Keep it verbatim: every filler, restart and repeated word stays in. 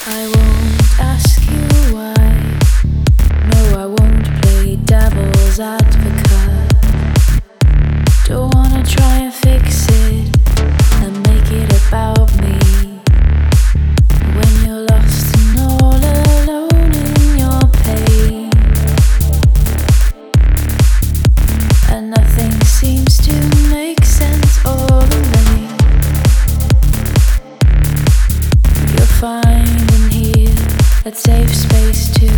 I won't ask you why. No, I won't play devil's advocate. Don't wanna try and fix it and make it about me. When you're lost and all alone in your pain, and nothing seems to make sense or remain, you'll find in here that safe space to